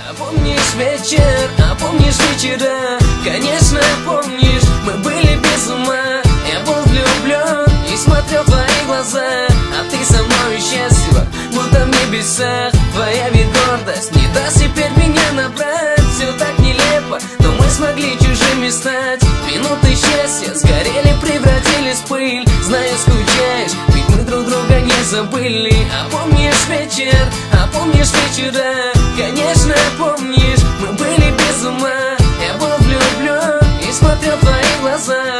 А помнишь вечер, а помнишь вечера? Конечно, помнишь, мы были без ума. Я был влюблен и смотрел в твои глаза, а ты со мной счастлива, будто в небесах. Твоя ведь гордость не даст теперь меня набрать. Все так нелепо, но мы смогли чужими стать. Минуты счастья сгорели, превратились в пыль. Знаю, скучаешь, ведь мы друг друга не забыли. А помнишь вечер, а помнишь вечера? Конечно, помнишь, мы были без ума. Я был влюблен и смотрел в твои глаза,